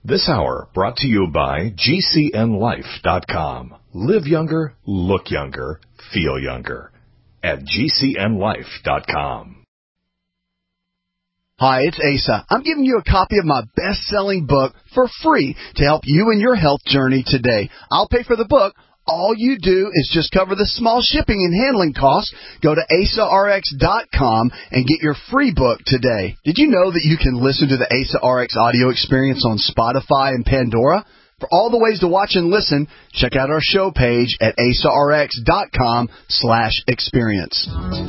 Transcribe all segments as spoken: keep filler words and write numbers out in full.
This hour brought to you by G C N life dot com. Live younger, look younger, feel younger at G C N life dot com. Hi, it's Asa. I'm giving you a copy of my best-selling book for free to help you in your health journey today. I'll pay for the book. All you do is just cover the small shipping and handling costs. Go to asa r x dot com and get your free book today. Did you know that you can listen to the Asa R X audio experience on Spotify and Pandora? For all the ways to watch and listen, check out our show page at asa r x dot com slash experience.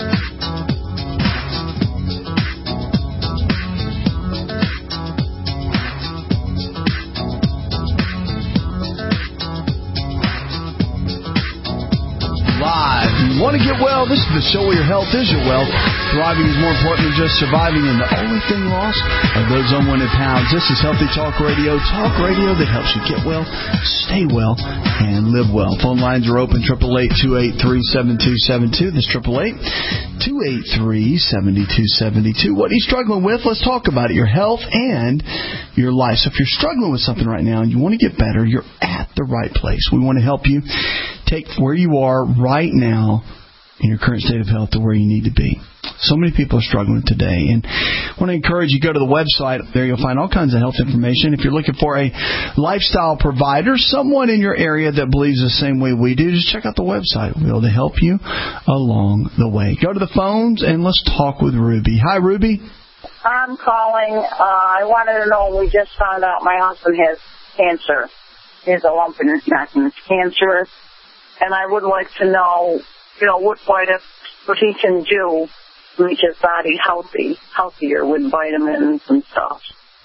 Live. You want to get well? This is the show where your health is your wealth. Thriving is more important than just surviving, and the only thing lost are those unwanted pounds. This is Healthy Talk Radio. Talk radio that helps you get well, stay well, and live well. Phone lines are open, eight eight eight, two eight three, seven two seven two. That's eight eight eight, two eight three, seven two seven two. What are you struggling with? Let's talk about it. Your health and your life. So if you're struggling with something right now and you want to get better, you're at the right place. We want to help you take where you are right now in your current state of health to where you need to be. So many people are struggling today, and I want to encourage you to go to the website. There you'll find all kinds of health information. If you're looking for a lifestyle provider, someone in your area that believes the same way we do, just check out the website. We'll be able to help you along the way. Go to the phones, and let's talk with Ruby. Hi, Ruby. I'm calling. Uh, I wanted to know, we just found out my husband has cancer. He has a lump in his neck, and it's cancerous. And I would like to know, you know, what, what, if, what he can do to make his body healthy, healthier with vitamins and stuff.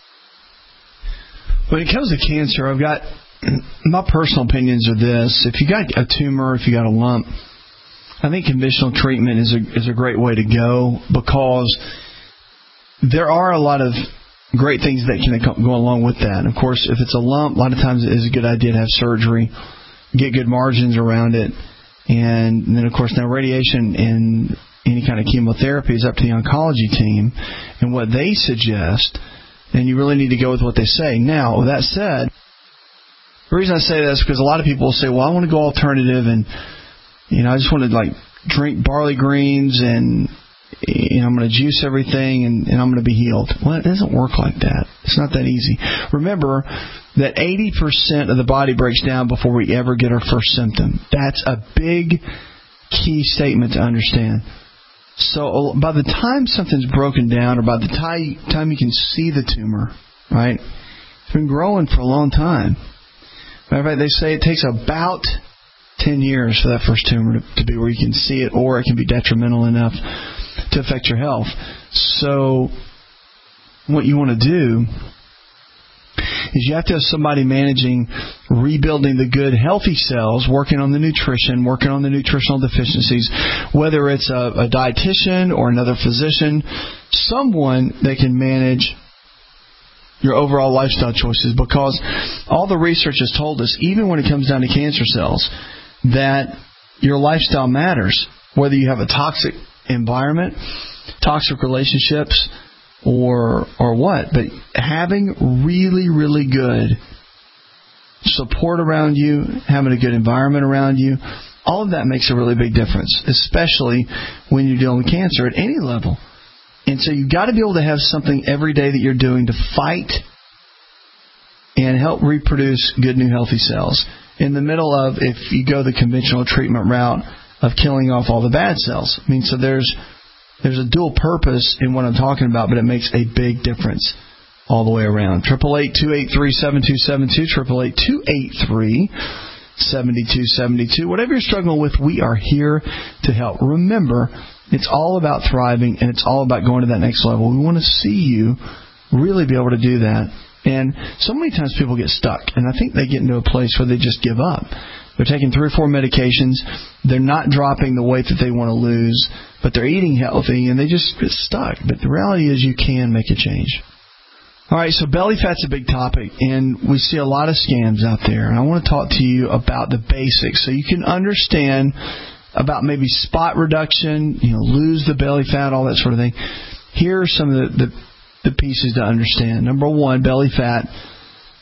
When it comes to cancer, I've got, my personal opinions are this. If you got a tumor, if you got a lump, I think conventional treatment is a, is a great way to go, because there are a lot of great things that can go along with that. Of course, if it's a lump, a lot of times it is a good idea to have surgery, get good margins around it, and then, of course, now radiation and any kind of chemotherapy is up to the oncology team and what they suggest, and you really need to go with what they say. Now, with that said, the reason I say that is because a lot of people will say, well, I want to go alternative, and, you know, I just want to, like, drink barley greens, and, you know, I'm going to juice everything, and, and I'm going to be healed. Well, it doesn't work like that. It's not that easy. Remember that eighty percent of the body breaks down before we ever get our first symptom. That's a big key statement to understand. So by the time something's broken down, or by the time you can see the tumor, right, it's been growing for a long time. Matter of fact, they say it takes about ten years for that first tumor to, to be where you can see it, or it can be detrimental enough to affect your health. So what you want to do is you have to have somebody managing rebuilding the good, healthy cells, working on the nutrition, working on the nutritional deficiencies, whether it's a, a dietitian or another physician, someone that can manage your overall lifestyle choices, because all the research has told us, even when it comes down to cancer cells, that your lifestyle matters, whether you have a toxic environment, toxic relationships, or or what. But having really, really good support around you, having a good environment around you, all of that makes a really big difference, especially when you're dealing with cancer at any level. And so you've got to be able to have something every day that you're doing to fight and help reproduce good, new, healthy cells. In the middle of, if you go the conventional treatment route of killing off all the bad cells. I mean, so there's there's a dual purpose in what I'm talking about, but it makes a big difference all the way around. eight eight eight, two eight three, seven two seven two, eight eight eight, two eight three, seven two seven two. Whatever you're struggling with, we are here to help. Remember, it's all about thriving, and it's all about going to that next level. We want to see you really be able to do that. And so many times people get stuck, and I think they get into a place where they just give up. They're taking three or four medications. They're not dropping the weight that they want to lose, but they're eating healthy, and they just get stuck. But the reality is you can make a change. All right, so belly fat's a big topic, and we see a lot of scams out there. And I want to talk to you about the basics so you can understand about maybe spot reduction, you know, lose the belly fat, all that sort of thing. Here are some of the, the, the pieces to understand. Number one, belly fat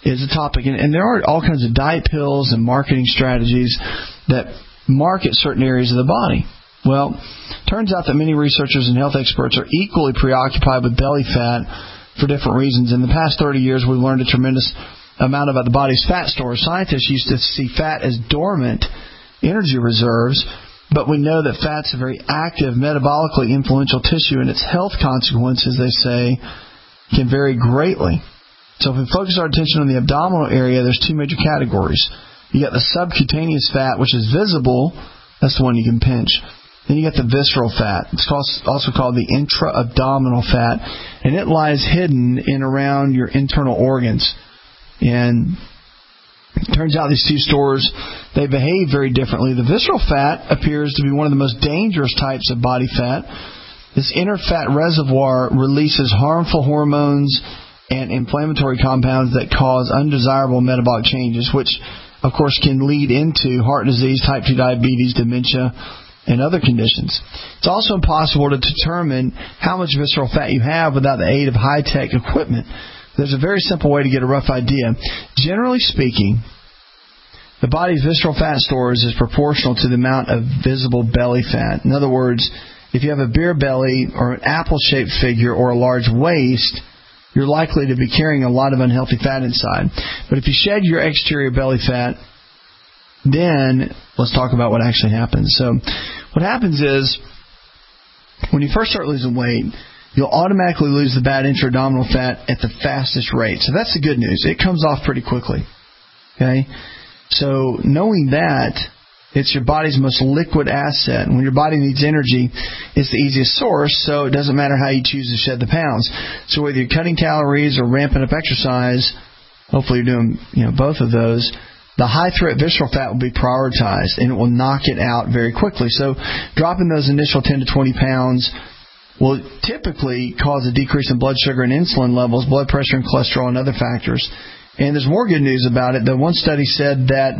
is a topic. And, and there are all kinds of diet pills and marketing strategies that market certain areas of the body. Well, turns out that many researchers and health experts are equally preoccupied with belly fat for different reasons. In the past thirty years, we've learned a tremendous amount about the body's fat stores. Scientists used to see fat as dormant energy reserves, but we know that fat's a very active, metabolically influential tissue, and its health consequences, they say, can vary greatly. So if we focus our attention on the abdominal area, there's two major categories. You got the subcutaneous fat, which is visible. That's the one you can pinch. Then you got the visceral fat. It's also called the intra-abdominal fat, and it lies hidden in around your internal organs. And it turns out these two stores, they behave very differently. The visceral fat appears to be one of the most dangerous types of body fat. This inner fat reservoir releases harmful hormones and inflammatory compounds that cause undesirable metabolic changes, which, of course, can lead into heart disease, type two diabetes, dementia, and other conditions. It's also impossible to determine how much visceral fat you have without the aid of high-tech equipment. There's a very simple way to get a rough idea. Generally speaking, the body's visceral fat stores is proportional to the amount of visible belly fat. In other words, if you have a beer belly or an apple-shaped figure or a large waist, you're likely to be carrying a lot of unhealthy fat inside. But if you shed your exterior belly fat, then let's talk about what actually happens. So what happens is, when you first start losing weight, you'll automatically lose the bad intra-abdominal fat at the fastest rate. So that's the good news. It comes off pretty quickly. Okay? So knowing that, it's your body's most liquid asset. And when your body needs energy, it's the easiest source, so it doesn't matter how you choose to shed the pounds. So whether you're cutting calories or ramping up exercise, hopefully you're doing you know both of those, the high-threat visceral fat will be prioritized, and it will knock it out very quickly. So dropping those initial ten to twenty pounds will typically cause a decrease in blood sugar and insulin levels, blood pressure and cholesterol, and other factors. And there's more good news about it. The one study said that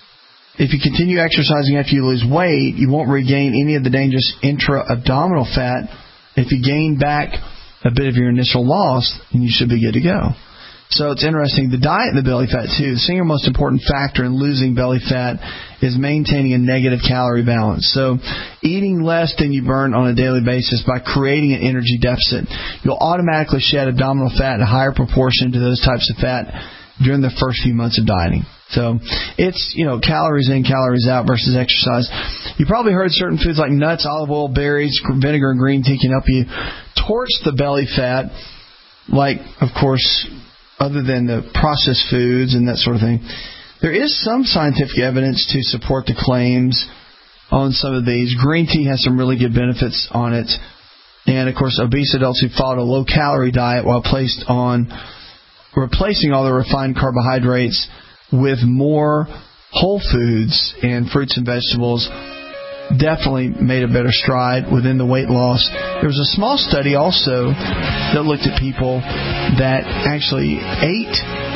if you continue exercising after you lose weight, you won't regain any of the dangerous intra-abdominal fat. If you gain back a bit of your initial loss, then you should be good to go. So it's interesting. The diet and the belly fat, too. The single most important factor in losing belly fat is maintaining a negative calorie balance. So eating less than you burn on a daily basis by creating an energy deficit, you'll automatically shed abdominal fat in a higher proportion to those types of fat during the first few months of dieting. So it's, you know, calories in, calories out versus exercise. You probably heard certain foods like nuts, olive oil, berries, vinegar, and green tea can help you torch the belly fat, like, of course, other than the processed foods and that sort of thing. There is some scientific evidence to support the claims on some of these. Green tea has some really good benefits on it. And, of course, obese adults who followed a low-calorie diet while placed on replacing all the refined carbohydrates with more whole foods and fruits and vegetables definitely made a better stride within the weight loss. There was a small study also that looked at people that actually ate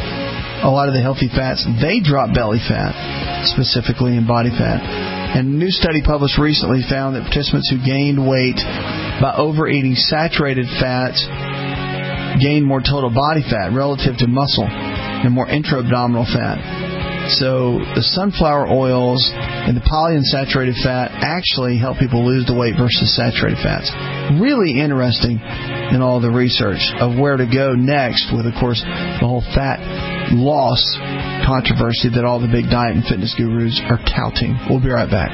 a lot of the healthy fats. They dropped belly fat, specifically in body fat. And a new study published recently found that participants who gained weight by overeating saturated fats gained more total body fat relative to muscle and more intra-abdominal fat. So the sunflower oils and the polyunsaturated fat actually help people lose the weight versus saturated fats. Really interesting in all the research of where to go next with, of course, the whole fat loss controversy that all the big diet and fitness gurus are touting. We'll be right back.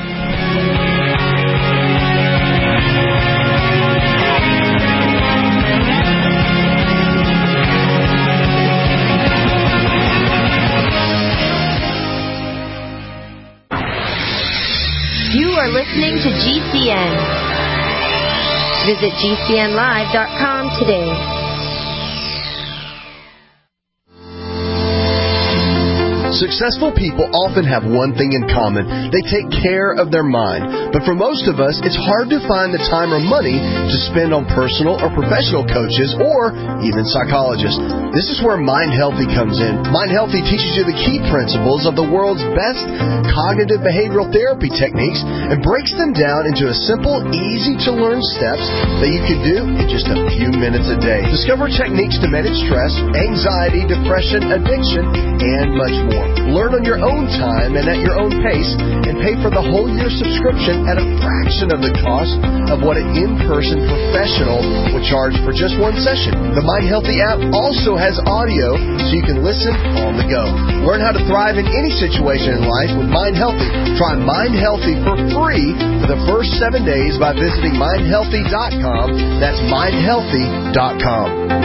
You are listening to G C N. Visit G C N live dot com today. Successful people often have one thing in common. They take care of their mind. But for most of us, it's hard to find the time or money to spend on personal or professional coaches or even psychologists. This is where Mind Healthy comes in. Mind Healthy teaches you the key principles of the world's best cognitive behavioral therapy techniques and breaks them down into a simple, easy-to-learn steps that you can do in just a few minutes a day. Discover techniques to manage stress, anxiety, depression, addiction, and much more. Learn on your own time and at your own pace, and pay for the whole year subscription at a fraction of the cost of what an in-person professional would charge for just one session. The Mind Healthy app also has audio so you can listen on the go. Learn how to thrive in any situation in life with Mind Healthy. Try Mind Healthy for free for the first seven days by visiting mind healthy dot com. That's mind healthy dot com.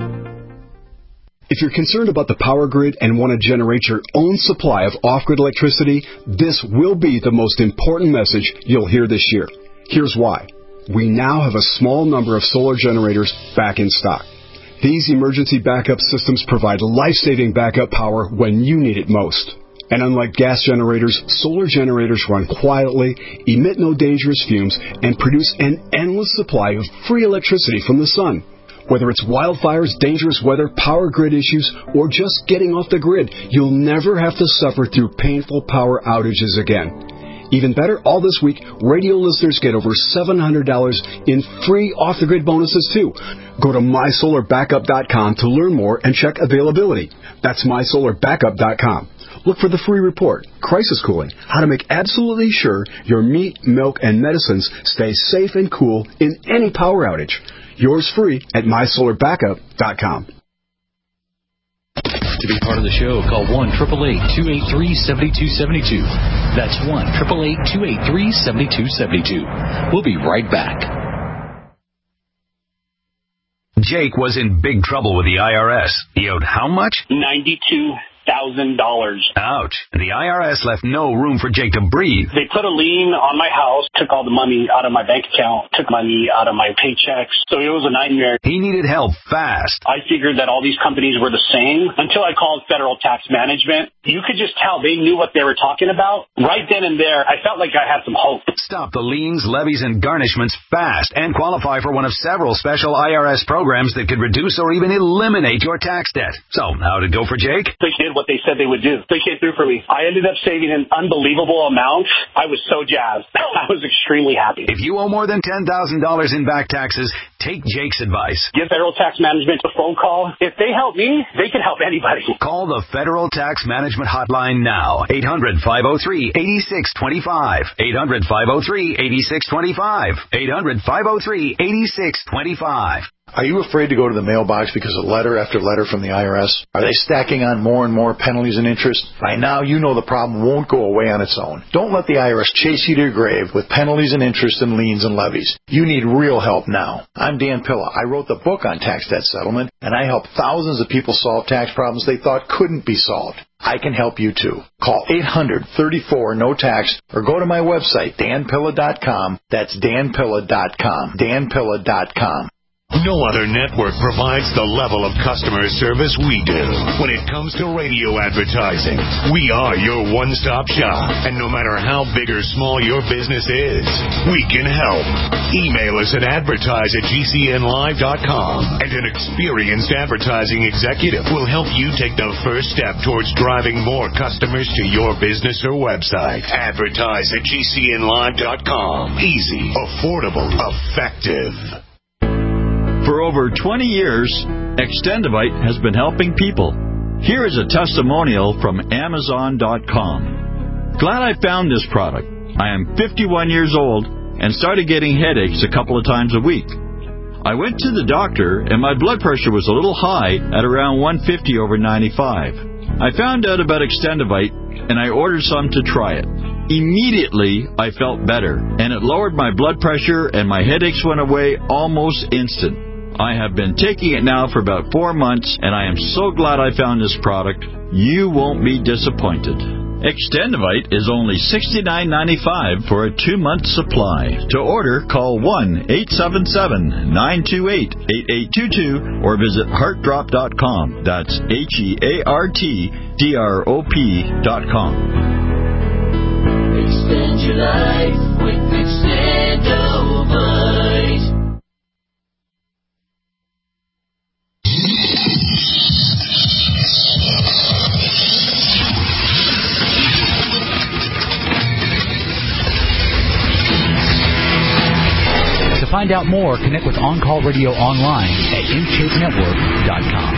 If you're concerned about the power grid and want to generate your own supply of off-grid electricity, this will be the most important message you'll hear this year. Here's why. We now have a small number of solar generators back in stock. These emergency backup systems provide life-saving backup power when you need it most. And unlike gas generators, solar generators run quietly, emit no dangerous fumes, and produce an endless supply of free electricity from the sun. Whether it's wildfires, dangerous weather, power grid issues, or just getting off the grid, you'll never have to suffer through painful power outages again. Even better, all this week, radio listeners get over seven hundred dollars in free off-the-grid bonuses, too. Go to my solar backup dot com to learn more and check availability. That's my solar backup dot com. Look for the free report, Crisis Cooling, how to make absolutely sure your meat, milk, and medicines stay safe and cool in any power outage. Yours free at my solar backup dot com. To be part of the show, call one eight eight eight, two eight three, seven two seven two. That's one eight eight eight, two eight three, seven two seven two. We'll be right back. Jake was in big trouble with the I R S. He owed how much? ninety-two thousand dollars. Ouch. The I R S left no room for Jake to breathe. They put a lien on my house, took all the money out of my bank account, took money out of my paychecks. So it was a nightmare. He needed help fast. I figured that all these companies were the same until I called Federal Tax Management. You could just tell they knew what they were talking about. Right then and there, I felt like I had some hope. Stop the liens, levies, and garnishments fast and qualify for one of several special I R S programs that could reduce or even eliminate your tax debt. So, how did it go for Jake? They did what they said they would do. They came through for me. I ended up saving an unbelievable amount. I was so jazzed. I was extremely happy. If you owe more than ten thousand dollars in back taxes, take Jake's advice. Give Federal Tax Management a phone call. If they help me, they can help anybody. Call the Federal Tax Management Hotline now. eight hundred, five oh three, eight six two five. eight hundred, five oh three, eight six two five. eight hundred, five oh three, eight six two five. Are you afraid to go to the mailbox because of letter after letter from the I R S? Are they stacking on more and more penalties and interest? By now, you know the problem won't go away on its own. Don't let the I R S chase you to your grave with penalties and interest and liens and levies. You need real help now. I'm Dan Pilla. I wrote the book on tax debt settlement, and I help thousands of people solve tax problems they thought couldn't be solved. I can help you too. Call eight hundred, thirty-four, no tax or go to my website, dan pilla dot com. That's dan pilla dot com. dan pilla dot com. No other network provides the level of customer service we do. When it comes to radio advertising, we are your one-stop shop. And no matter how big or small your business is, we can help. Email us at advertise at g c n live dot com, and an experienced advertising executive will help you take the first step towards driving more customers to your business or website. Advertise at g c n live dot com. Easy, affordable, effective. For over twenty years, Extendivite has been helping people. Here is a testimonial from Amazon dot com. Glad I found this product. I am fifty-one years old and started getting headaches a couple of times a week. I went to the doctor and my blood pressure was a little high at around one fifty over ninety-five. I found out about Extendivite and I ordered some to try it. Immediately, I felt better, and it lowered my blood pressure and my headaches went away almost instant. I have been taking it now for about four months, and I am so glad I found this product. You won't be disappointed. Extendivite is only sixty-nine ninety-five for a two-month supply. To order, call one eight seven seven, nine two eight, eight eight two two or visit heart drop dot com. That's H E A R T D R O P dot com. Extend your life with Extendivite. To find out more, connect with On Call Radio online at in shape network dot com.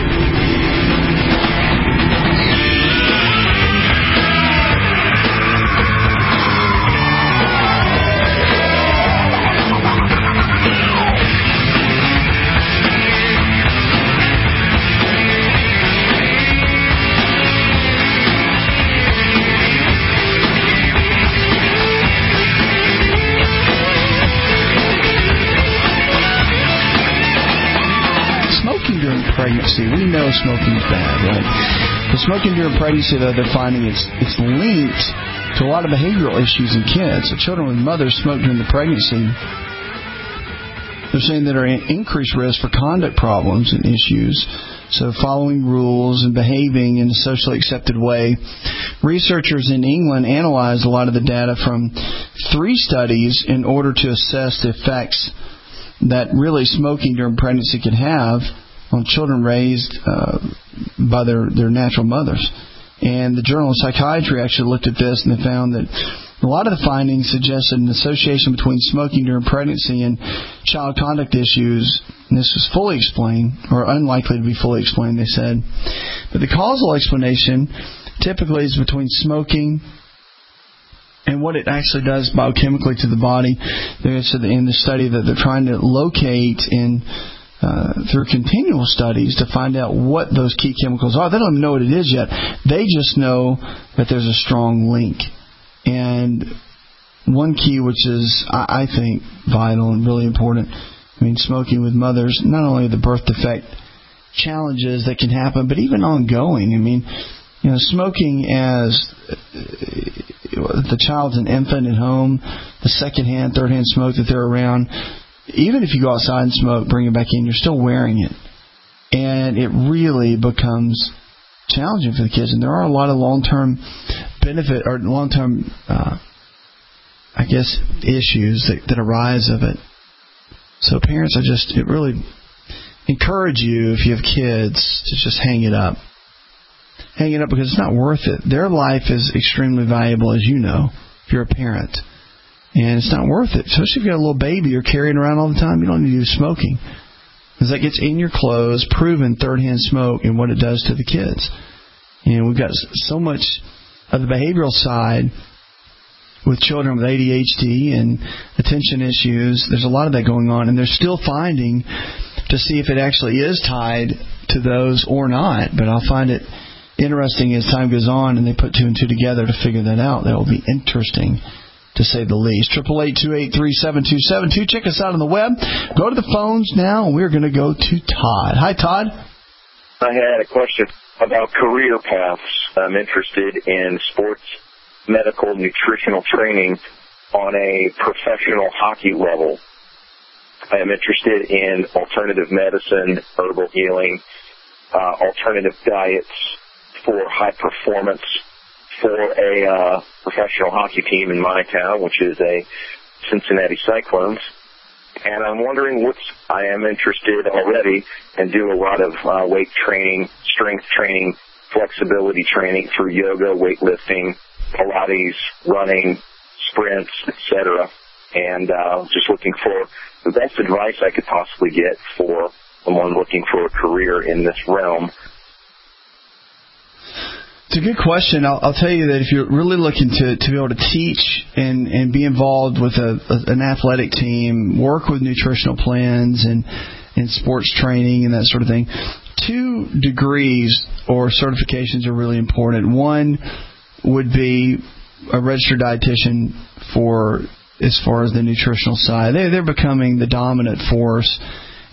Pregnancy. We know smoking is bad, right? But smoking during pregnancy, though, they're finding it's it's linked to a lot of behavioral issues in kids. So children with mothers smoke during the pregnancy, they're saying that are at increased risk for conduct problems and issues. So following rules and behaving in a socially accepted way. Researchers in England analyzed a lot of the data from three studies in order to assess the effects that really smoking during pregnancy can have on children raised uh, by their, their natural mothers. And the Journal of Psychiatry actually looked at this, and they found that a lot of the findings suggested an association between smoking during pregnancy and child conduct issues. And this was fully explained, or unlikely to be fully explained, they said. But the causal explanation typically is between smoking and what it actually does biochemically to the body. They said in the study that they're trying to locate in Uh, through continual studies to find out what those key chemicals are. They don't even know what it is yet. They just know that there's a strong link. And one key, which is, I, I think, vital and really important, I mean, smoking with mothers, not only the birth defect challenges that can happen, but even ongoing. I mean, you know, smoking as the child's an infant at home, the secondhand, third-hand smoke that they're around, even if you go outside and smoke, bring it back in, you're still wearing it. And it really becomes challenging for the kids. And there are a lot of long-term benefit, or long-term, uh, I guess, issues that, that arise of it. So parents, I just, it really encourage you, if you have kids, to just hang it up. Hang it up because it's not worth it. Their life is extremely valuable, as you know, if you're a parent. And it's not worth it. Especially if you've got a little baby you're carrying around all the time, you don't need to do smoking. Because that gets in your clothes, proven third-hand smoke and what it does to the kids. And we've got so much of the behavioral side with children with A D H D and attention issues. There's a lot of that going on. And they're still finding to see if it actually is tied to those or not. But I'll find it interesting as time goes on and they put two and two together to figure that out. That will be interesting, to say the least. Triple eight two eight three seven two seven two. Check us out on the web. Go to the phones now, and we're going to go to Todd. Hi, Todd. I had a question about career paths. I'm interested in sports, medical, nutritional training on a professional hockey level. I am interested in alternative medicine, herbal healing, uh, alternative diets for high performance for a uh, professional hockey team in my town, which is a Cincinnati Cyclones. And I'm wondering what's, I am interested already and do a lot of uh, weight training, strength training, flexibility training through yoga, weightlifting, Pilates, running, sprints, et cetera. And uh, just looking for the best advice I could possibly get for someone looking for a career in this realm. It's a good question. I'll, I'll tell you that if you're really looking to, to be able to teach and, and be involved with a, a, an athletic team, work with nutritional plans and, and sports training and that sort of thing, two degrees or certifications are really important. One would be a registered dietitian for as far as the nutritional side. They, they're becoming the dominant force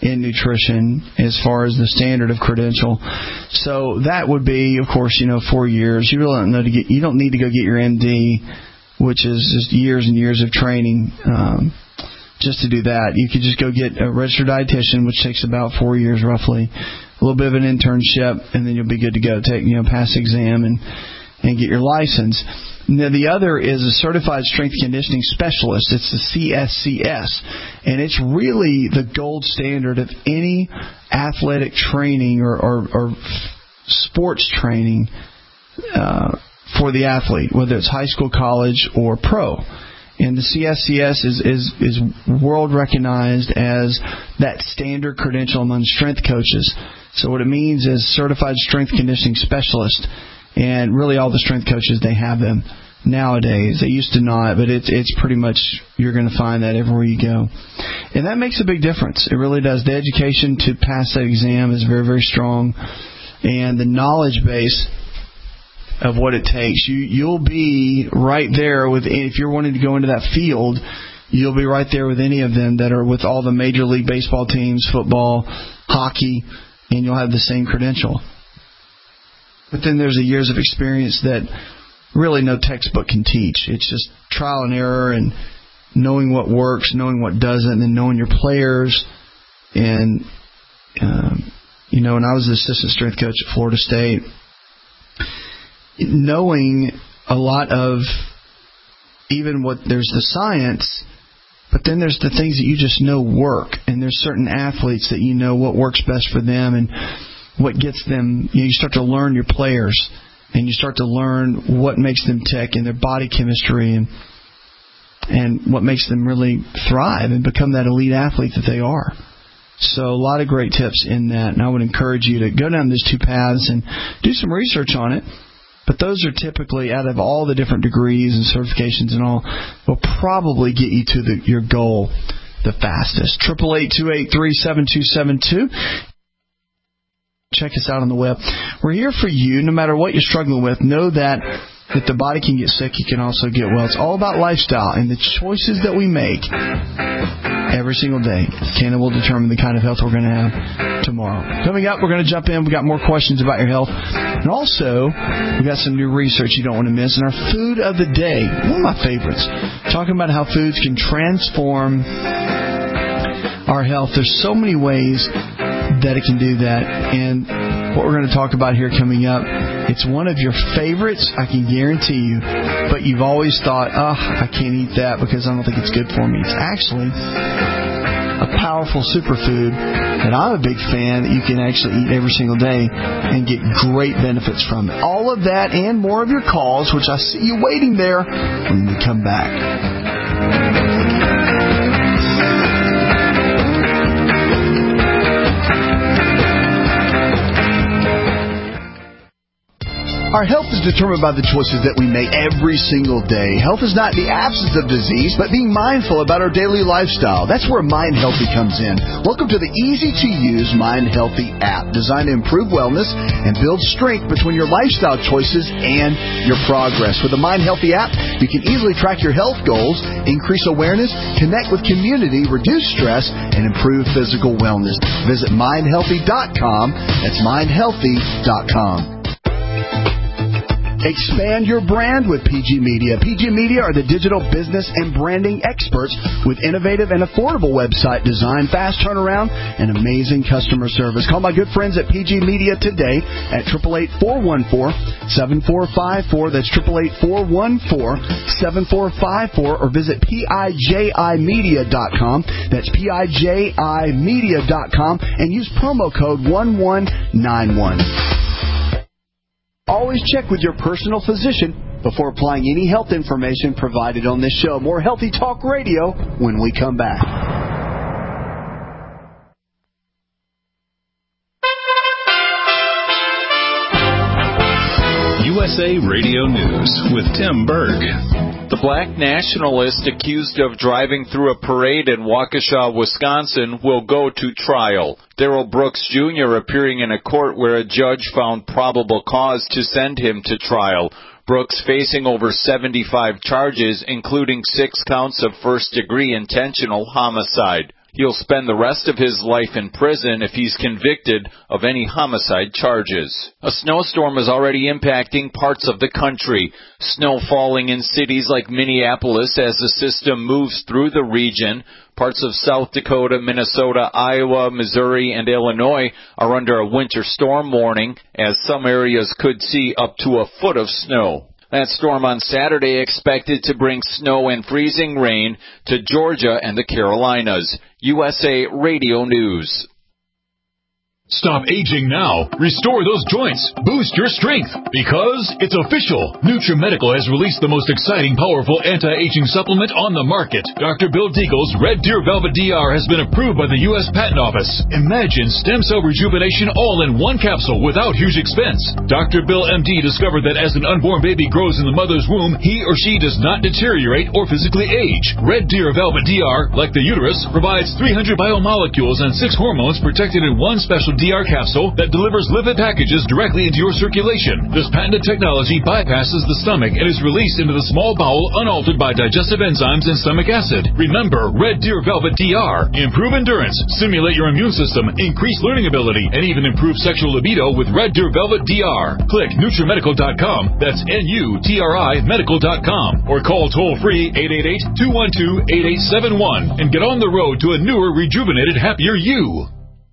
in nutrition as far as the standard of credential. So that would be, of course, you know, four years. You really don't know to get. You don't need to go get your M D, which is just years and years of training. Um, just to do that, you could just go get a registered dietitian, which takes about four years roughly. A little bit of an internship, and then you'll be good to go. Take, you know, pass the exam and and get your license. Now, the other is a Certified Strength Conditioning Specialist. It's the C S C S, and it's really the gold standard of any athletic training or, or, or sports training uh, for the athlete, whether it's high school, college, or pro. And the C S C S is, is, is world recognized as that standard credential among strength coaches. So what it means is Certified Strength Conditioning Specialist. And really all the strength coaches, they have them nowadays. They used to not, but it's it's pretty much, you're going to find that everywhere you go. And that makes a big difference. It really does. The education to pass that exam is very, very strong. And the knowledge base of what it takes, you, you'll be right there with, if you're wanting to go into that field, you'll be right there with any of them that are with all the Major League Baseball teams, football, hockey, and you'll have the same credential. But then there's the years of experience that really no textbook can teach. It's just trial and error and knowing what works, knowing what doesn't, and then knowing your players. And, um, you know, when I was the assistant strength coach at Florida State, knowing a lot of even what there's the science, but then there's the things that you just know work. And there's certain athletes that you know what works best for them and what gets them, you know, you start to learn your players and you start to learn what makes them tick and their body chemistry and and what makes them really thrive and become that elite athlete that they are. So a lot of great tips in that, and I would encourage you to go down these two paths and do some research on it. But those are typically, out of all the different degrees and certifications and all, will probably get you to the, your goal the fastest. eight eight eight, two eight three, seven two seven two. Check us out on the web. We're here for you no matter what you're struggling with. Know that if the body can get sick, you can also get well. It's all about lifestyle and the choices that we make every single day can and will determine the kind of health we're going to have tomorrow. Coming up, we're going to jump in. We've got more questions about your health. And also, we've got some new research you don't want to miss. And our food of the day, one of my favorites, talking about how foods can transform our health. There's so many ways that it can do that. And what we're going to talk about here coming up, it's one of your favorites, I can guarantee you, but you've always thought, oh, I can't eat that because I don't think it's good for me. It's actually a powerful superfood that I'm a big fan that you can actually eat every single day and get great benefits from it. All of that and more of your calls, which I see you waiting there when we come back. Our health is determined by the choices that we make every single day. Health is not the absence of disease, but being mindful about our daily lifestyle. That's where Mind Healthy comes in. Welcome to the easy-to-use Mind Healthy app, designed to improve wellness and build strength between your lifestyle choices and your progress. With the Mind Healthy app, you can easily track your health goals, increase awareness, connect with community, reduce stress, and improve physical wellness. Visit mind healthy dot com. That's mind healthy dot com. Expand your brand with P G Media. P G Media are the digital business and branding experts with innovative and affordable website design, fast turnaround, and amazing customer service. Call my good friends at P G Media today at eight eight eight, four one four, seven four five four. That's eight eight eight, four one four, seven four five four. Or visit P I J I media dot com. That's P I J I media dot com and use promo code one one nine one. Always check with your personal physician before applying any health information provided on this show. More Healthy Talk Radio when we come back. U S A Radio News with Tim Berg. The black nationalist accused of driving through a parade in Waukesha, Wisconsin, will go to trial. Darrell Brooks, Junior appearing in a court where a judge found probable cause to send him to trial. Brooks facing over seventy-five charges, including six counts of first-degree intentional homicide. He'll spend the rest of his life in prison if he's convicted of any homicide charges. A snowstorm is already impacting parts of the country. Snow falling in cities like Minneapolis as the system moves through the region. Parts of South Dakota, Minnesota, Iowa, Missouri, and Illinois are under a winter storm warning, as some areas could see up to a foot of snow. That storm on Saturday expected to bring snow and freezing rain to Georgia and the Carolinas. U S A Radio News. Stop aging now. Restore those joints. Boost your strength. Because it's official. NutriMedical has released the most exciting, powerful anti-aging supplement on the market. Doctor Bill Deagle's Red Deer Velvet D R has been approved by the U S Patent Office. Imagine stem cell rejuvenation all in one capsule without huge expense. Doctor Bill M D discovered that as an unborn baby grows in the mother's womb, he or she does not deteriorate or physically age. Red Deer Velvet D R, like the uterus, provides three hundred biomolecules and six hormones protected in one special D R capsule that delivers lipid packages directly into your circulation. This patented technology bypasses the stomach and is released into the small bowel unaltered by digestive enzymes and stomach acid. Remember, Red Deer Velvet D R. Improve endurance, stimulate your immune system, increase learning ability, and even improve sexual libido with Red Deer Velvet D R. Click NutriMedical dot com, that's N U T R I medical dot com, or call toll-free eight eight eight, two one two, eight eight seven one and get on the road to a newer, rejuvenated, happier you.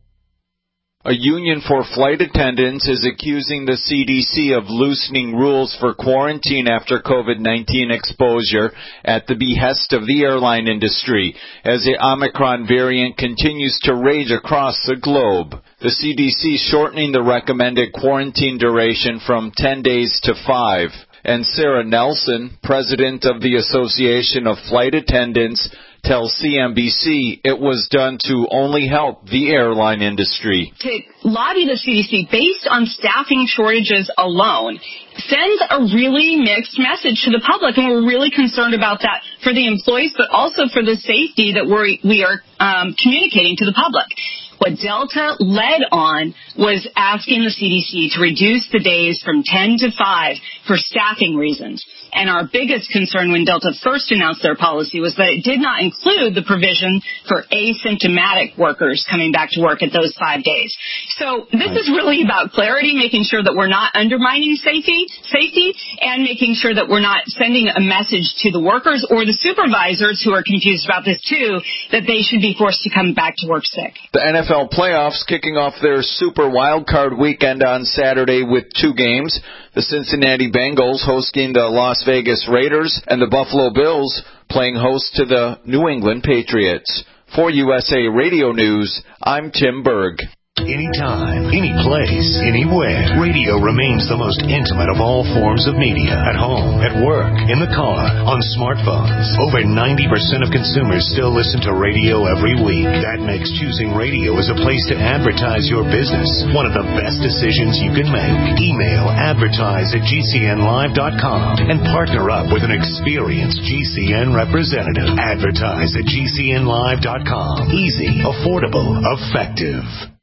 A union for flight attendants is accusing the C D C of loosening rules for quarantine after COVID nineteen exposure at the behest of the airline industry, as the Omicron variant continues to rage across the globe. The C D C shortening the recommended quarantine duration from ten days to five. And Sarah Nelson, president of the Association of Flight Attendants, tells C N B C it was done to only help the airline industry. To lobby the C D C based on staffing shortages alone sends a really mixed message to the public, and we're really concerned about that for the employees, but also for the safety that we're, we are um, communicating to the public. What Delta led on was asking the C D C to reduce the days from ten to five for staffing reasons. And our biggest concern when Delta first announced their policy was that it did not include the provision for asymptomatic workers coming back to work at those five days. So this is really about clarity, making sure that we're not undermining safety, safety, and making sure that we're not sending a message to the workers or the supervisors who are confused about this too, that they should be forced to come back to work sick. The N F L playoffs kicking off their Super Wildcard weekend on Saturday with two games. The Cincinnati Bengals hosting the Las Vegas Raiders, and the Buffalo Bills playing host to the New England Patriots. For U S A Radio News, I'm Tim Berg. Anytime, any place, anywhere. Radio remains the most intimate of all forms of media. At home, at work, in the car, on smartphones. Over ninety percent of consumers still listen to radio every week. That makes choosing radio as a place to advertise your business one of the best decisions you can make. Email advertise at G C N live dot com and partner up with an experienced G C N representative. Advertise at G C N live dot com. Easy, affordable, effective.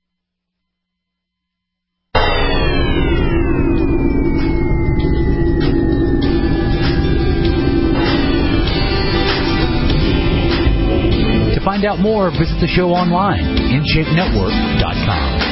To find out more, visit the show online, in shape network dot com.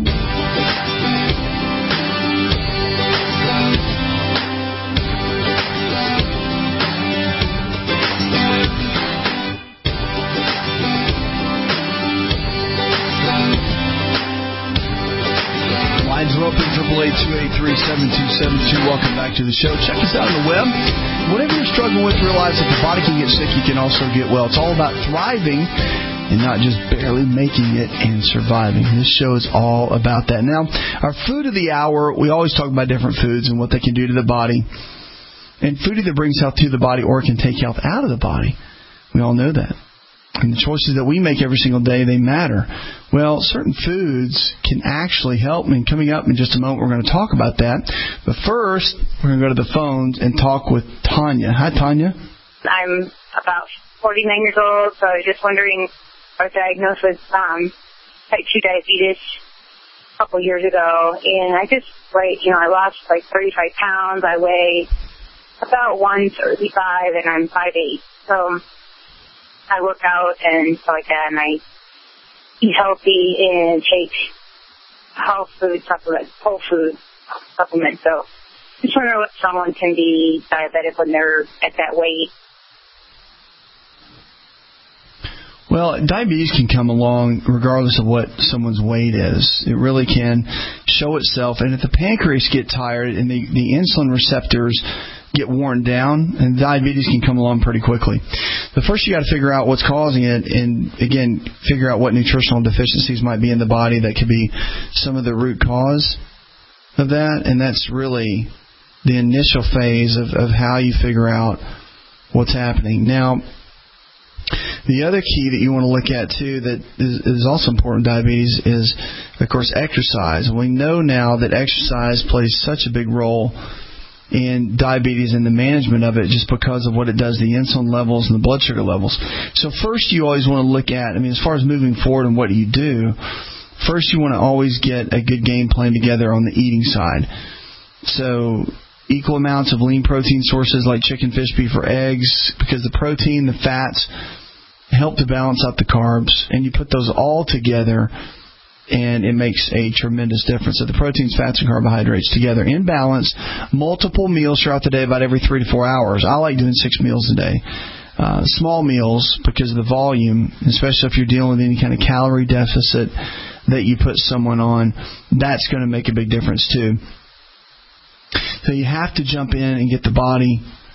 Lines are open, eight eight eight, two eight three, seven two seven two. Welcome back to the show. Check us out on the web. Whatever you're struggling with, realize that the body can get sick, you can also get well. It's all about thriving and not just barely making it and surviving. This show is all about that. Now, our food of the hour, we always talk about different foods and what they can do to the body. And food either brings health to the body or can take health out of the body. We all know that. And the choices that we make every single day, they matter. Well, certain foods can actually help. And coming up in just a moment, we're going to talk about that. But first, we're going to go to the phones and talk with Tanya. Hi, Tanya. I'm about forty-nine years old, so I was just wondering, I was diagnosed with um, type two diabetes a couple years ago. And I just, like, you know, I lost like thirty-five pounds. I weigh about one thirty-five, and I'm five eight. So I work out and stuff like that, and I eat healthy and take whole food supplements, whole food supplements. So just wondering what someone can be diabetic when they're at that weight. Well, diabetes can come along regardless of what someone's weight is. It really can show itself. And if the pancreas get tired and the, the insulin receptors get worn down, and diabetes can come along pretty quickly. But first you got to figure out what's causing it, and again, figure out what nutritional deficiencies might be in the body that could be some of the root cause of that. And that's really the initial phase of, of how you figure out what's happening. Now, the other key that you want to look at, too, that is, is also important in diabetes is, of course, exercise. And we know now that exercise plays such a big role in diabetes and the management of it just because of what it does to the insulin levels and the blood sugar levels. So first you always want to look at, I mean, as far as moving forward and what do you do, first you want to always get a good game plan together on the eating side. So equal amounts of lean protein sources like chicken, fish, beef, or eggs, because the protein, the fats, help to balance out the carbs, and you put those all together, and it makes a tremendous difference. So the proteins, fats, and carbohydrates together in balance, multiple meals throughout the day, about every three to four hours. I like doing six meals a day. Uh, small meals because of the volume, especially if you're dealing with any kind of calorie deficit that you put someone on, that's going to make a big difference too. So you have to jump in and get the body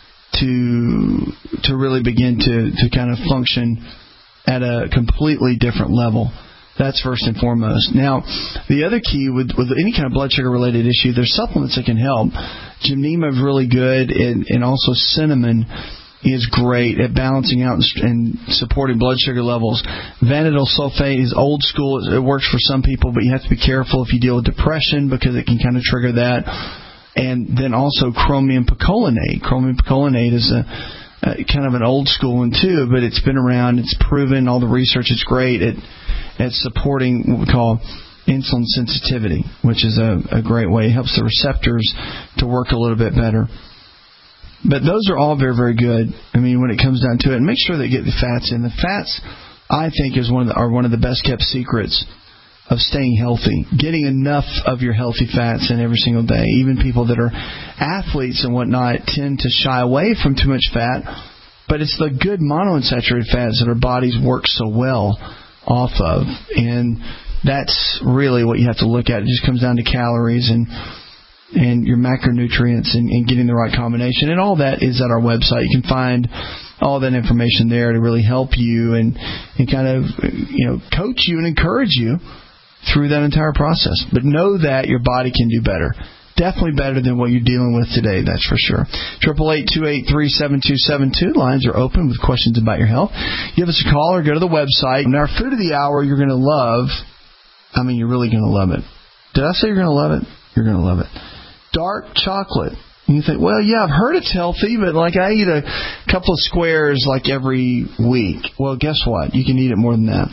to to really begin to, to kind of function at a completely different level. That's first and foremost. Now, the other key with, with any kind of blood sugar related issue, there's supplements that can help. Gymnema is really good, and, and also cinnamon is great at balancing out and supporting blood sugar levels. Vanadyl sulfate is old school. It works for some people, but you have to be careful if you deal with depression because it can kind of trigger that. And then also chromium picolinate. Chromium picolinate is a, a kind of an old school one too, but it's been around. It's proven. All the research is great at at supporting what we call insulin sensitivity, which is a, a great way. It helps the receptors to work a little bit better. But those are all very, very good. I mean, when it comes down to it, and make sure they get the fats in. The fats, I think, is one of the, are one of the best kept secrets of staying healthy. Getting enough of your healthy fats in every single day. Even people that are athletes and whatnot tend to shy away from too much fat, but it's the good monounsaturated fats that our bodies work so well off of, and that's really what you have to look at. It just comes down to calories and and your macronutrients and, and getting the right combination, and all that is at our website. You can find all that information there to really help you and, and kind of, you know, coach you and encourage you through that entire process. But know that your body can do better. Definitely better than what you're dealing with today, that's for sure. Triple eight two eight three seven two seven two. Lines are open with questions about your health. Give us a call or go to the website. And our food of the hour you're going to love. I mean, you're really going to love it. Did I say you're going to love it? You're going to love it. Dark chocolate. And you think, well, yeah, I've heard it's healthy, but like I eat a couple of squares like every week. Well, guess what? You can eat it more than that.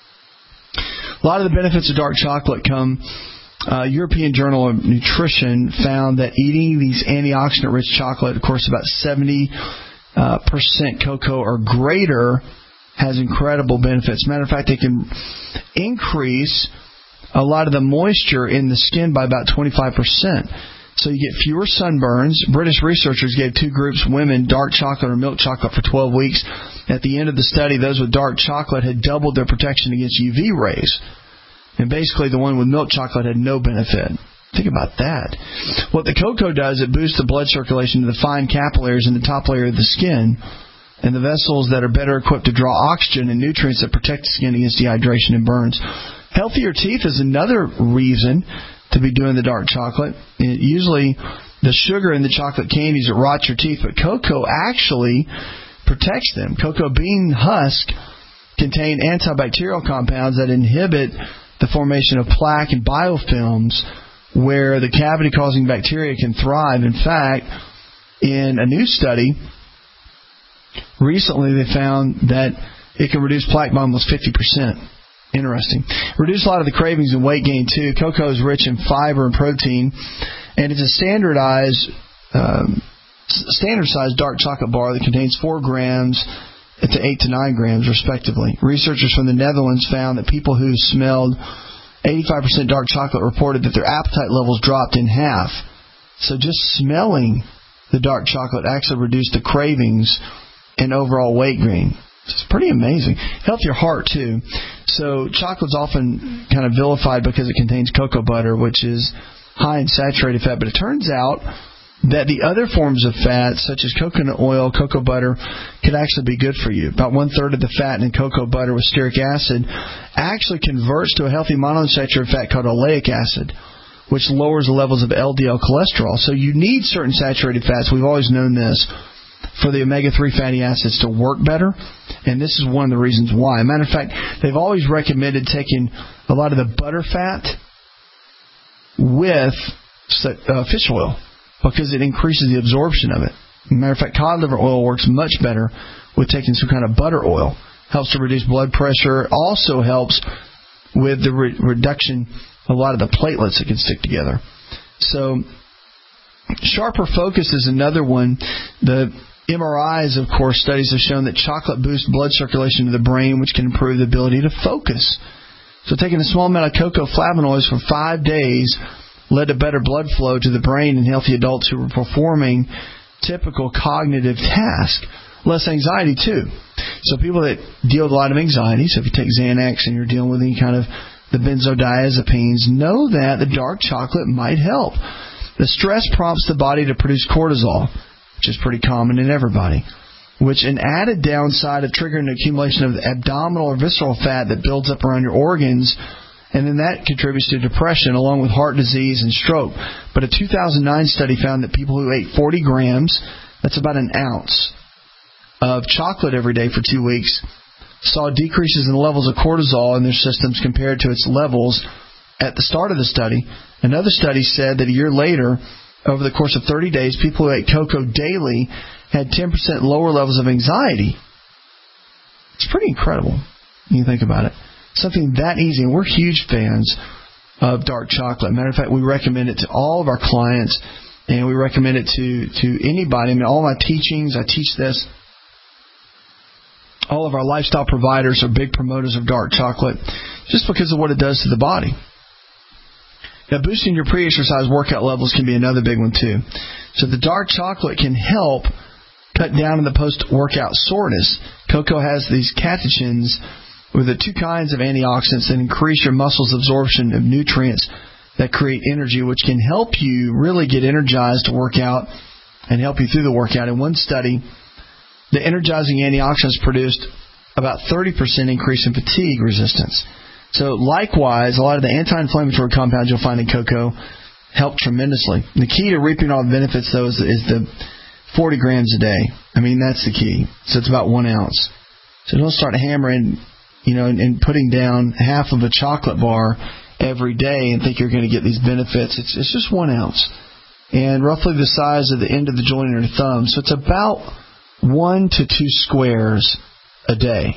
A lot of the benefits of dark chocolate come. Uh, European Journal of Nutrition found that eating these antioxidant-rich chocolate, of course, about seventy percent uh, cocoa or greater, has incredible benefits. Matter of fact, they can increase a lot of the moisture in the skin by about twenty-five percent. So you get fewer sunburns. British researchers gave two groups, women, dark chocolate or milk chocolate for twelve weeks. At the end of the study, those with dark chocolate had doubled their protection against U V rays. And basically the one with milk chocolate had no benefit. Think about that. What the cocoa does, it boosts the blood circulation to the fine capillaries in the top layer of the skin and the vessels that are better equipped to draw oxygen and nutrients that protect the skin against dehydration and burns. Healthier teeth is another reason to be doing the dark chocolate. It, usually the sugar in the chocolate candies that rot your teeth, but cocoa actually protects them. Cocoa bean husk contain antibacterial compounds that inhibit the formation of plaque and biofilms where the cavity-causing bacteria can thrive. In fact, in a new study, recently they found that it can reduce plaque by almost fifty percent. Interesting. Reduce a lot of the cravings and weight gain, too. Cocoa is rich in fiber and protein, and it's a standardized, um, standard-sized dark chocolate bar that contains four grams to eight to nine grams, respectively. Researchers from the Netherlands found that people who smelled eighty-five percent dark chocolate reported that their appetite levels dropped in half. So just smelling the dark chocolate actually reduced the cravings and overall weight gain. It's pretty amazing. Helps your heart, too. So chocolate's often kind of vilified because it contains cocoa butter, which is high in saturated fat. But it turns out that the other forms of fat, such as coconut oil, cocoa butter, could actually be good for you. About one-third of the fat in cocoa butter with stearic acid actually converts to a healthy monounsaturated fat called oleic acid, which lowers the levels of L D L cholesterol. So you need certain saturated fats. We've always known this, for the omega three fatty acids to work better, and this is one of the reasons why. As a matter of fact, they've always recommended taking a lot of the butter fat with uh, fish oil because it increases the absorption of it. As a matter of fact, cod liver oil works much better with taking some kind of butter oil. Helps to reduce blood pressure. Also helps with the re- reduction of a lot of the platelets that can stick together. So sharper focus is another one. The M R Is, of course, studies have shown that chocolate boosts blood circulation to the brain, which can improve the ability to focus. So taking a small amount of cocoa flavonoids for five days led to better blood flow to the brain in healthy adults who were performing typical cognitive tasks. Less anxiety, too. So people that deal with a lot of anxiety, so if you take Xanax and you're dealing with any kind of the benzodiazepines, know that the dark chocolate might help. The stress prompts the body to produce cortisol, which is pretty common in everybody, which an added downside of triggering the accumulation of the abdominal or visceral fat that builds up around your organs, and then that contributes to depression along with heart disease and stroke. But a two thousand nine study found that people who ate forty grams, that's about an ounce, of chocolate every day for two weeks, saw decreases in the levels of cortisol in their systems compared to its levels at the start of the study. Another study said that a year later, over the course of thirty days, people who ate cocoa daily had ten percent lower levels of anxiety. It's pretty incredible when you think about it. Something that easy, and we're huge fans of dark chocolate. Matter of fact, we recommend it to all of our clients, and we recommend it to, to anybody. I mean, all my teachings, I teach this. All of our lifestyle providers are big promoters of dark chocolate just because of what it does to the body. Now, boosting your pre-exercise workout levels can be another big one, too. So the dark chocolate can help cut down on the post-workout soreness. Cocoa has these catechins, with the two kinds of antioxidants that increase your muscles' absorption of nutrients that create energy, which can help you really get energized to work out and help you through the workout. In one study, the energizing antioxidants produced about thirty percent increase in fatigue resistance. So likewise, a lot of the anti-inflammatory compounds you'll find in cocoa help tremendously. The key to reaping all the benefits, though, is, is the forty grams a day. I mean, that's the key. So it's about one ounce. So don't start hammering, you know, and, and putting down half of a chocolate bar every day and think you're going to get these benefits. It's, it's just one ounce. And roughly the size of the end of the joint in your thumb. So it's about one to two squares a day.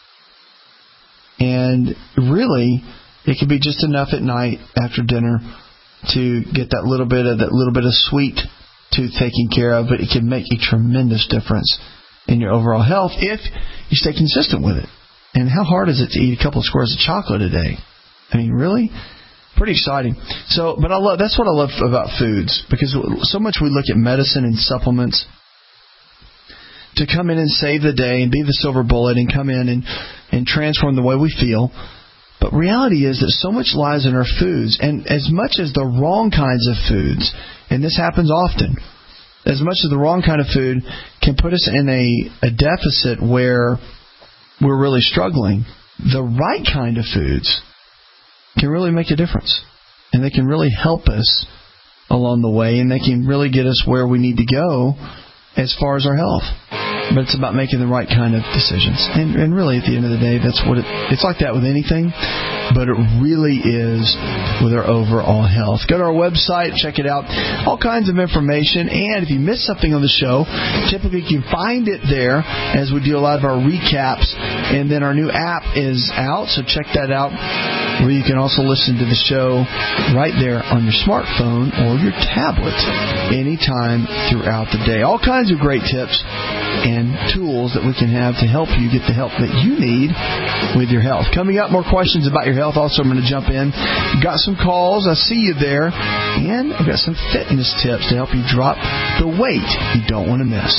And really, it can be just enough at night after dinner to get that little bit of that little bit of sweet tooth taken care of, but it can make a tremendous difference in your overall health if you stay consistent with it. And how hard is it to eat a couple of squares of chocolate a day? I mean, really? Pretty exciting. So, but I love that's what I love about foods, because so much we look at medicine and supplements to come in and save the day and be the silver bullet and come in and, and transform the way we feel. But reality is that so much lies in our foods, and as much as the wrong kinds of foods, and this happens often, as much as the wrong kind of food can put us in a, a deficit where we're really struggling, the right kind of foods can really make a difference. And they can really help us along the way, and they can really get us where we need to go as far as our health. But it's about making the right kind of decisions. And, and really, at the end of the day, that's what it, it's like that with anything, but it really is with our overall health. Go to our website, check it out. All kinds of information. And if you miss something on the show, typically you can find it there as we do a lot of our recaps. And then our new app is out, so check that out. where you can also listen to the show right there on your smartphone or your tablet anytime throughout the day. All kinds of great tips and tools that we can have to help you get the help that you need with your health. Coming up, more questions about your health. Also, I'm going to jump in. Got some calls. I see you there. And I've got some fitness tips to help you drop the weight you don't want to miss.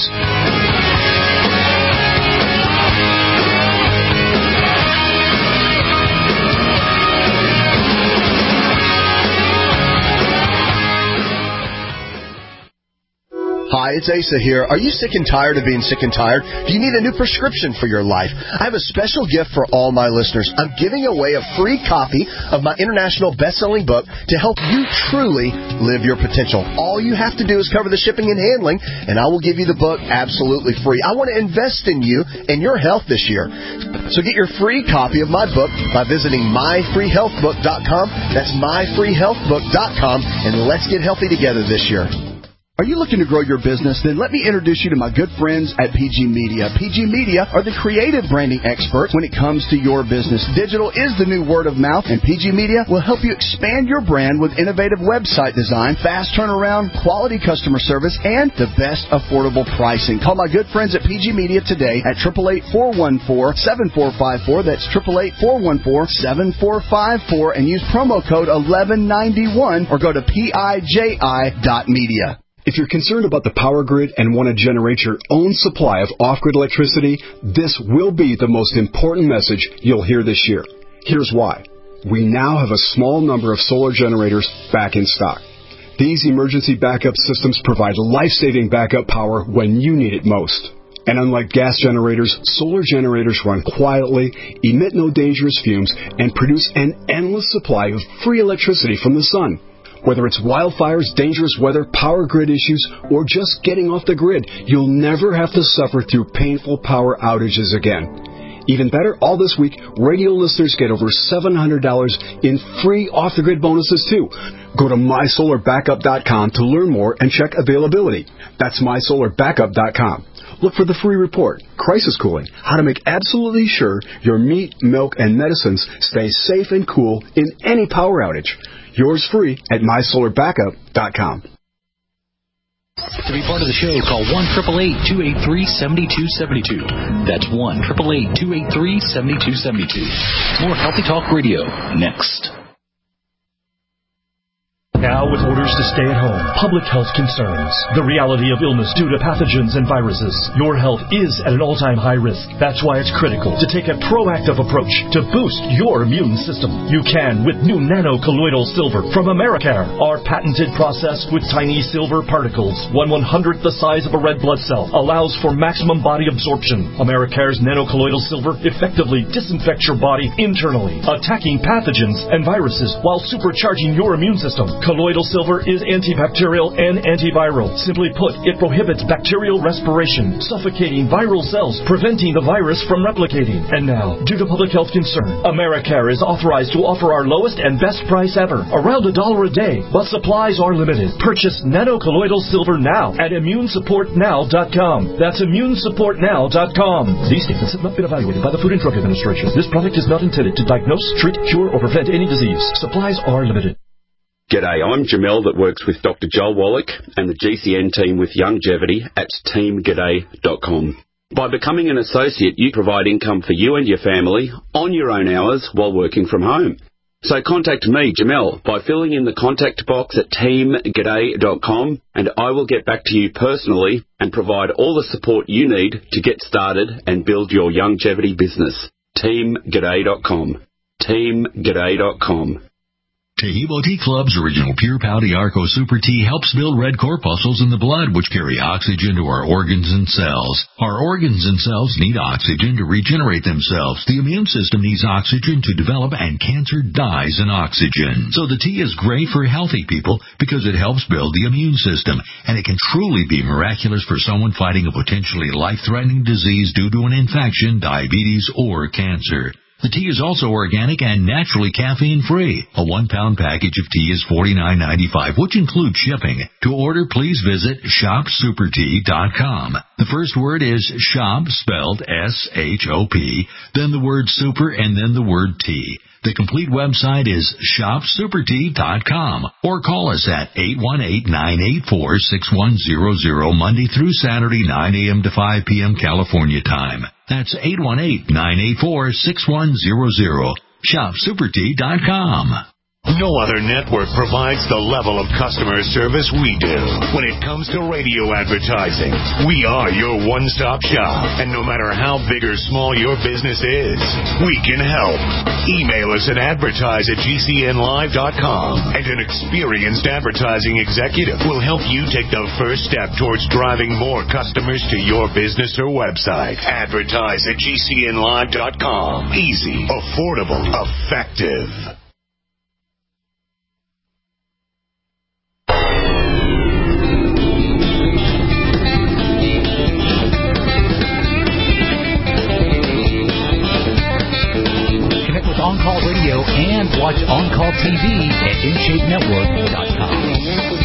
Hi, it's Asa here. Are you sick and tired of being sick and tired? Do you need a new prescription for your life? I have a special gift for all my listeners. I'm giving away a free copy of my international best-selling book to help you truly live your potential. All you have to do is cover the shipping and handling, and I will give you the book absolutely free. I want to invest in you and your health this year. So get your free copy of my book by visiting my free health book dot com. That's my free health book dot com, and let's get healthy together this year. Are you looking to grow your business? Then let me introduce you to my good friends at P G Media. P G Media are the creative branding experts when it comes to your business. Digital is the new word of mouth, and P G Media will help you expand your brand with innovative website design, fast turnaround, quality customer service, and the best affordable pricing. Call my good friends at P G Media today at eight eight eight, four one four, seven four five four. That's eight eight eight, four one four, seven four five four, and use promo code eleven ninety-one or go to P I J I dot media. If you're concerned about the power grid and want to generate your own supply of off-grid electricity, this will be the most important message you'll hear this year. Here's why. We now have a small number of solar generators back in stock. These emergency backup systems provide life-saving backup power when you need it most. And unlike gas generators, solar generators run quietly, emit no dangerous fumes, and produce an endless supply of free electricity from the sun. Whether it's wildfires, dangerous weather, power grid issues, or just getting off the grid, you'll never have to suffer through painful power outages again. Even better, all this week, radio listeners get over seven hundred dollars in free off-the-grid bonuses, too. Go to my solar backup dot com to learn more and check availability. That's my solar backup dot com. Look for the free report, Crisis Cooling, how to make absolutely sure your meat, milk, and medicines stay safe and cool in any power outage. Yours free at my solar backup dot com. To be part of the show, call one eight eight eight, two eight three, seven two seven two. That's one eight eight eight, two eight three, seven two seven two. More Healthy Talk Radio next. Now with orders to stay at home, public health concerns, the reality of illness due to pathogens and viruses, your health is at an all-time high risk. That's why it's critical to take a proactive approach to boost your immune system. You can with new nano-colloidal silver from Americare. Our patented process with tiny silver particles, one one hundredth the size of a red blood cell, allows for maximum body absorption. Americare's nano-colloidal silver effectively disinfects your body internally, attacking pathogens and viruses while supercharging your immune system. Colloidal silver is antibacterial and antiviral. Simply put, it prohibits bacterial respiration, suffocating viral cells, preventing the virus from replicating. And now, due to public health concern, Americare is authorized to offer our lowest and best price ever, around a dollar a day, but supplies are limited. Purchase nano-colloidal silver now at immune support now dot com. That's immune support now dot com. These statements have not been evaluated by the Food and Drug Administration. This product is not intended to diagnose, treat, cure, or prevent any disease. Supplies are limited. G'day, I'm Jamel that works with Doctor Joel Wallach and the G C N team with Longevity at team g'day dot com. By becoming an associate, you provide income for you and your family on your own hours while working from home. So contact me, Jamel, by filling in the contact box at team g'day dot com, and I will get back to you personally and provide all the support you need to get started and build your longevity business. team g'day dot com. team g'day dot com. Tahibo Tea Club's original Pure Pouty Arco Super Tea helps build red corpuscles in the blood, which carry oxygen to our organs and cells. Our organs and cells need oxygen to regenerate themselves. The immune system needs oxygen to develop, and cancer dies in oxygen. So the tea is great for healthy people because it helps build the immune system, and it can truly be miraculous for someone fighting a potentially life-threatening disease due to an infection, diabetes, or cancer. The tea is also organic and naturally caffeine-free. A one-pound package of tea is forty-nine ninety-five, which includes shipping. To order, please visit shop super tea dot com. The first word is shop, spelled S H O P, then the word super, and then the word tea. The complete website is shop super tea dot com or call us at eight one eight, nine eight four, six one zero zero Monday through Saturday, nine a.m. to five p.m. California time. That's eight one eight, nine eight four, six one zero zero. shop super tea dot com. No other network provides the level of customer service we do. When it comes to radio advertising, we are your one-stop shop. And no matter how big or small your business is, we can help. Email us at advertise at G C N live dot com, and an experienced advertising executive will help you take the first step towards driving more customers to your business or website. Advertise at G C N live dot com. Easy, affordable, effective. On Call Radio and watch On Call T V at in shape network dot com.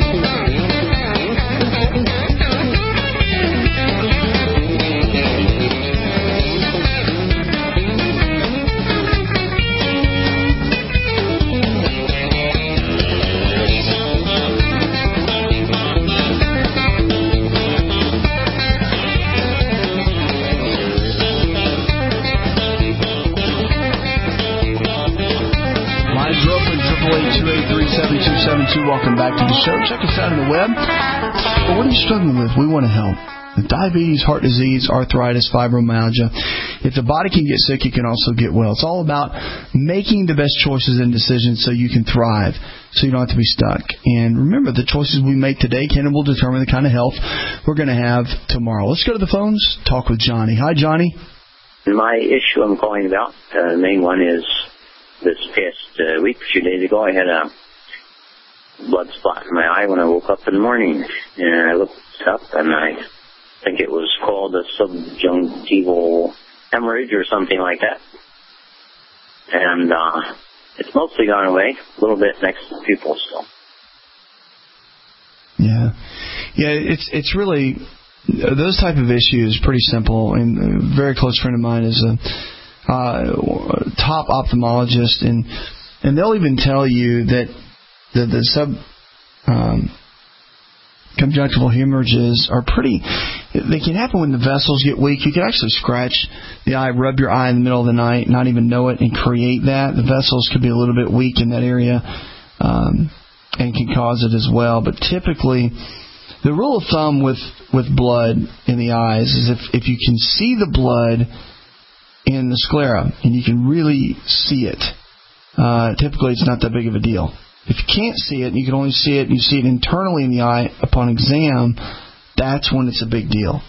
seven two seven two. Welcome back to the show. Check us out on the web. But what are you struggling with? We want to help. Diabetes, heart disease, arthritis, fibromyalgia. If the body can get sick, it can also get well. It's all about making the best choices and decisions so you can thrive, so you don't have to be stuck. And remember, the choices we make today can and will determine the kind of health we're going to have tomorrow. Let's go to the phones. Talk with Johnny. Hi, Johnny. My issue I'm calling about, uh, the main one is this past uh, week, a few days ago, I had a blood spot in my eye when I woke up in the morning. And I looked up, and I think it was called a subjunctival hemorrhage or something like that. And uh, it's mostly gone away, a little bit next to the pupil still. Yeah. Yeah, it's it's really, those type of issues, pretty simple. And a very close friend of mine is a uh, top ophthalmologist, and and they'll even tell you that the, the sub... Um, conjunctival hemorrhages are pretty, they can happen when the vessels get weak. You can actually scratch the eye, rub your eye in the middle of the night, not even know it, and create that. The vessels could be a little bit weak in that area um, and can cause it as well. But typically, the rule of thumb with, with blood in the eyes is if, if you can see the blood in the sclera and you can really see it, uh, typically it's not that big of a deal. If you can't see it, you can only see it, and you see it internally in the eye upon exam, that's when it's a big deal.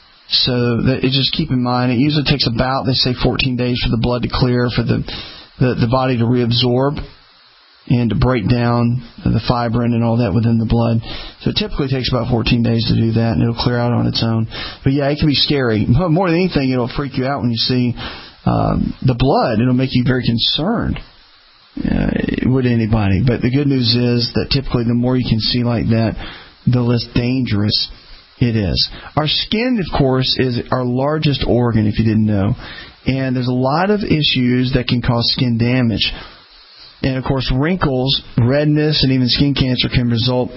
So that, it just keep in mind, it usually takes about, they say, fourteen days for the blood to clear, for the, the, the body to reabsorb and to break down the fibrin and all that within the blood. So it typically takes about fourteen days to do that, and it'll clear out on its own. But yeah, it can be scary. More than anything, it'll freak you out when you see um, the blood. It'll make you very concerned. Uh, would anybody. But the good news is that typically the more you can see like that, the less dangerous it is. Our skin, of course, is our largest organ, if you didn't know. And there's a lot of issues that can cause skin damage. And, of course, wrinkles, redness, and even skin cancer can result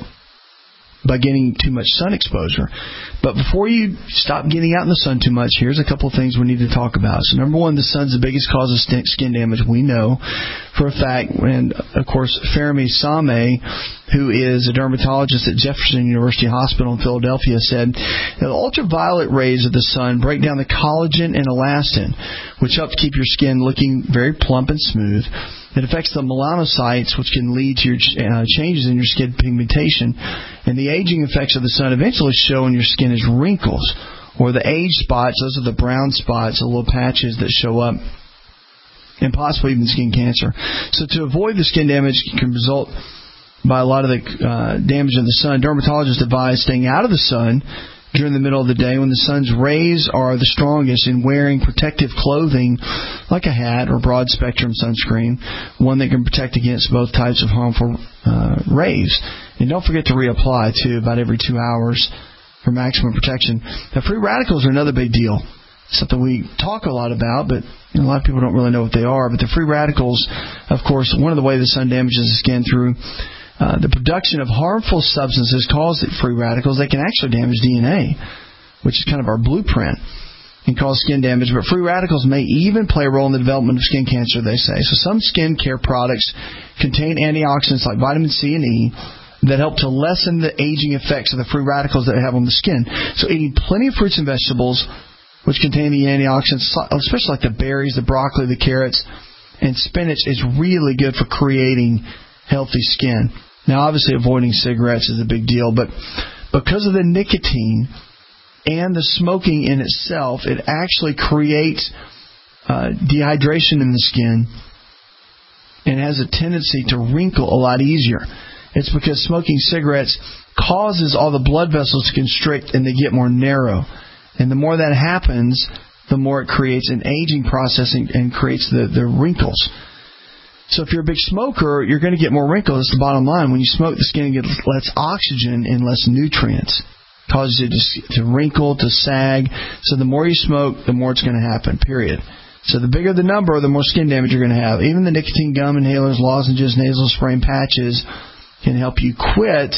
by getting too much sun exposure. But before you stop getting out in the sun too much, here's a couple of things we need to talk about. So number one, the sun's the biggest cause of skin damage, we know for a fact. And, of course, Fermi Same, who is a dermatologist at Jefferson University Hospital in Philadelphia, said that the ultraviolet rays of the sun break down the collagen and elastin, which help to keep your skin looking very plump and smooth. It affects the melanocytes, which can lead to your uh, changes in your skin pigmentation. And the aging effects of the sun eventually show in your skin as wrinkles, or the age spots. Those are the brown spots, the little patches that show up, and possibly even skin cancer. So to avoid the skin damage can result by a lot of the uh, damage of the sun, dermatologists advise staying out of the sun during the middle of the day when the sun's rays are the strongest, and wearing protective clothing like a hat or broad spectrum sunscreen, one that can protect against both types of harmful uh, rays. And don't forget to reapply too about every two hours for maximum protection. Now, free radicals are another big deal. something we talk a lot about, but you know, a lot of people don't really know what they are. But the free radicals, of course, one of the ways the sun damages the skin through uh, the production of harmful substances called free radicals. They can actually damage D N A, which is kind of our blueprint, and cause skin damage. But free radicals may even play a role in the development of skin cancer, they say. So some skin care products contain antioxidants like vitamin C and E that help to lessen the aging effects of the free radicals that they have on the skin. So eating plenty of fruits and vegetables which contain the antioxidants, especially like the berries, the broccoli, the carrots, and spinach, is really good for creating healthy skin. Now, obviously, avoiding cigarettes is a big deal, but because of the nicotine and the smoking in itself, it actually creates uh, dehydration in the skin and has a tendency to wrinkle a lot easier. It's because smoking cigarettes causes all the blood vessels to constrict and they get more narrow. And the more that happens, the more it creates an aging process and, and creates the, the wrinkles. So if you're a big smoker, you're going to get more wrinkles. That's the bottom line. When you smoke, the skin gets less oxygen and less nutrients. It causes it to, to wrinkle, to sag. So the more you smoke, the more it's going to happen, period. So the bigger the number, the more skin damage you're going to have. Even the nicotine gum inhalers, lozenges, nasal spray, and patches can help you quit.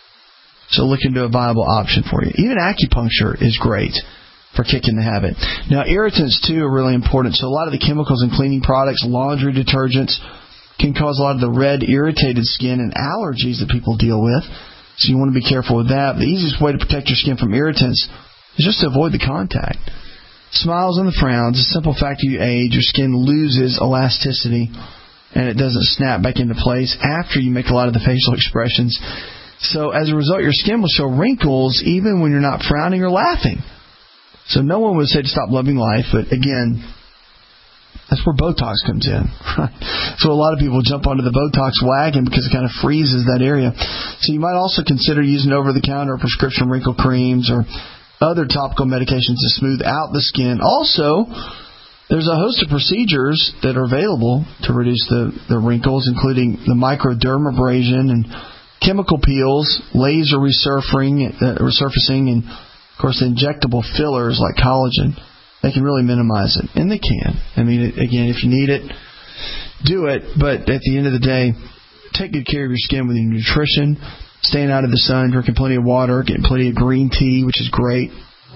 So look into a viable option for you. Even acupuncture is great for kicking the habit. Now, irritants, too, are really important. So a lot of the chemicals in cleaning products, laundry detergents, can cause a lot of the red, irritated skin and allergies that people deal with. So you want to be careful with that. The easiest way to protect your skin from irritants is just to avoid the contact. Smiles and the frowns. The simple fact that you age, your skin loses elasticity, and it doesn't snap back into place after you make a lot of the facial expressions. So as a result, your skin will show wrinkles even when you're not frowning or laughing. So no one would say to stop loving life, but again, that's where Botox comes in. So a lot of people jump onto the Botox wagon because it kind of freezes that area. So you might also consider using over-the-counter prescription wrinkle creams or other topical medications to smooth out the skin. Also, there's a host of procedures that are available to reduce the, the wrinkles, including the microdermabrasion and chemical peels, laser resurfacing, uh, resurfacing, and, of course, the injectable fillers like collagen. They can really minimize it, and they can. I mean, again, if you need it, do it. But at the end of the day, take good care of your skin with your nutrition, staying out of the sun, drinking plenty of water, getting plenty of green tea, which is great,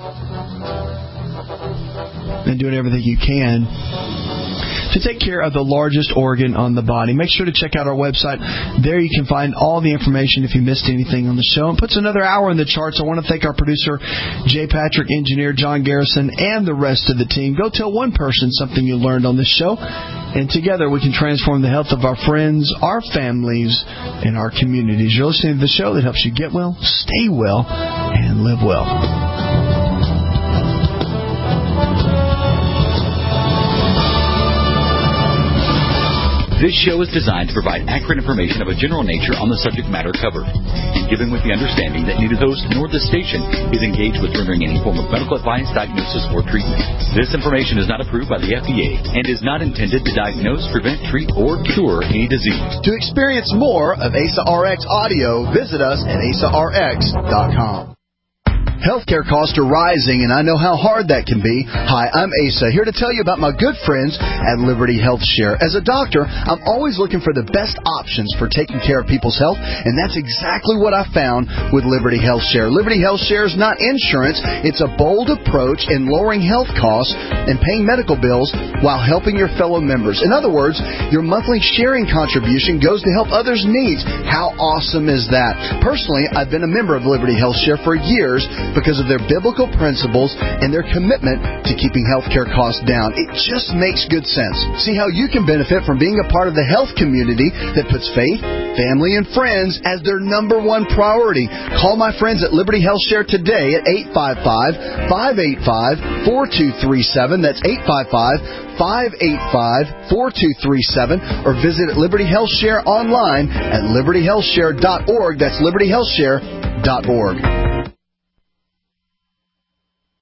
and doing everything you can to take care of the largest organ on the body. Make sure to check out our website. There you can find all the information if you missed anything on the show. And puts another hour in the charts. I want to thank our producer, Jay Patrick, engineer John Garrison, and the rest of the team. Go tell one person something you learned on this show. And together we can transform the health of our friends, our families, and our communities. You're listening to the show that helps you get well, stay well, and live well. This show is designed to provide accurate information of a general nature on the subject matter covered, and given with the understanding that neither host nor the station is engaged with rendering any form of medical advice, diagnosis, or treatment. This information is not approved by the F D A and is not intended to diagnose, prevent, treat, or cure any disease. To experience more of A S A R X audio, visit us at A S A R X dot com. Healthcare costs are rising, and I know how hard that can be. Hi, I'm Asa, here to tell you about my good friends at Liberty Health Share. As a doctor, I'm always looking for the best options for taking care of people's health, and that's exactly what I found with Liberty Health Share. Liberty Health Share is not insurance. It's a bold approach in lowering health costs and paying medical bills while helping your fellow members. In other words, your monthly sharing contribution goes to help others' needs. How awesome is that? Personally, I've been a member of Liberty Health Share for years because of their biblical principles and their commitment to keeping healthcare costs down. It just makes good sense. See how you can benefit from being a part of the health community that puts faith, family, and friends as their number one priority. Call my friends at Liberty Health Share today at eight five five, five eight five, four two three seven. That's eight five five, five eight five, four two three seven. Or visit Liberty Health Share online at liberty health share dot org. That's liberty health share dot org.